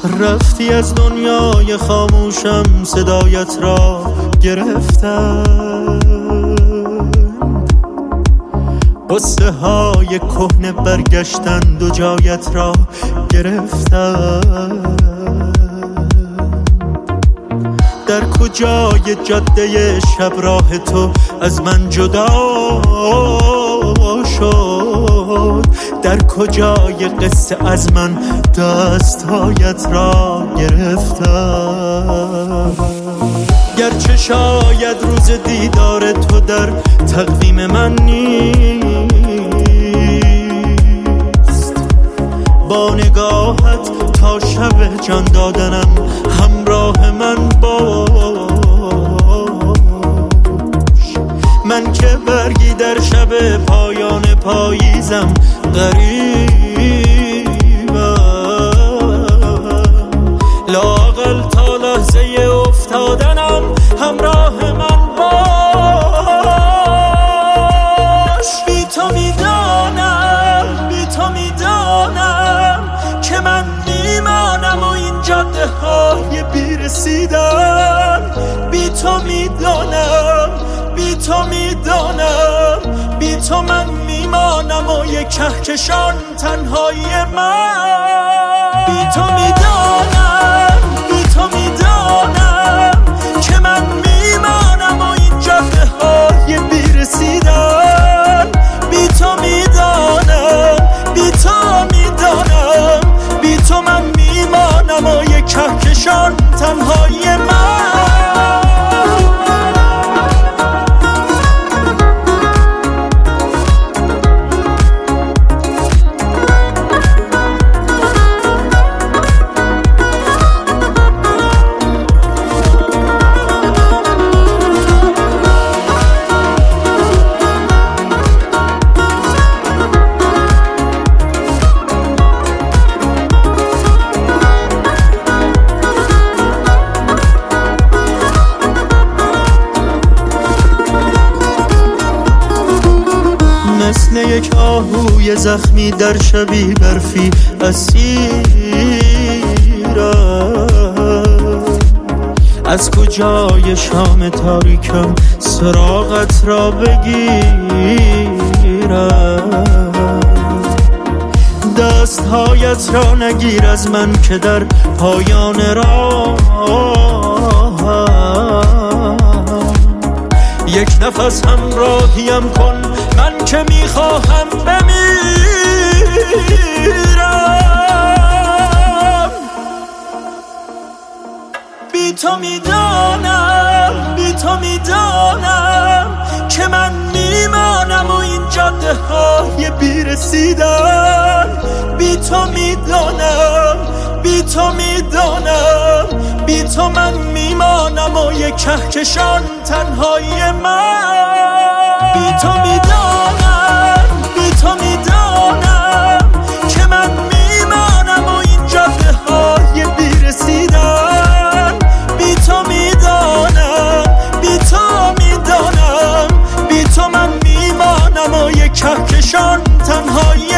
رفتی از دنیای خاموشم، صدایت را گرفتم، قصه های کهنه برگشتند و جایت را گرفتم. در کجای جاده شب راه تو از من جدا شد؟ در کجای قصه از من دستهایت را گرفتم؟ گرچه شاید روز دیدار تو در تقویم من نیست، با نگاهت تا شب جان دادنم همراه من باش. من که برگی در شب پایان پاییزم غریبم، لااقل تا لحظه افتادنم همراه من باش. بی تو میدانم که من میمانم و این جاده های بیرسیدن. بی تو میدانم بی تو من میمانم و یک کهکشان تنهایی من. بی تو میدانم که من میمانم و این جاده های بیرسیدن. بی تو میدانم بی تو من میمانم و یک کهکشان تنهایی من. مثل یک آهوی زخمی در شبی برفی اسیرم، از کجای شام تاریکم سراغت را بگیرم؟ دستهایت را نگیر از من که در پایان راهم، یک نفس همراهیم کن من که میخواهم بمیرم. بی تو میدانم که من میمانم و این جاده های بیرسیدن. بی تو من میمانم و یک کهکشان تنهایی من. بی تو میدانم که من میمانم و این جاده های بیرسیدن. بی تو میدانم بی تو من میمانم و یک کهکشان تنهایی